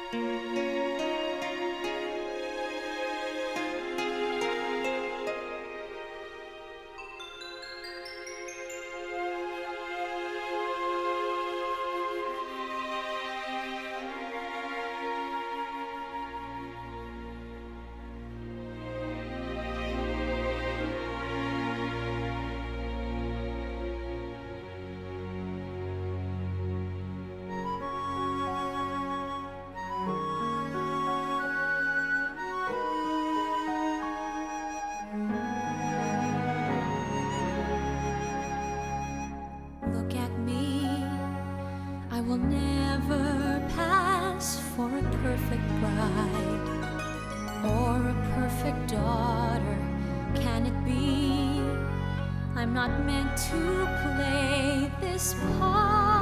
Look at me, I will never pass for a perfect bride or a perfect daughter. Can it be? I'm not meant to play this part.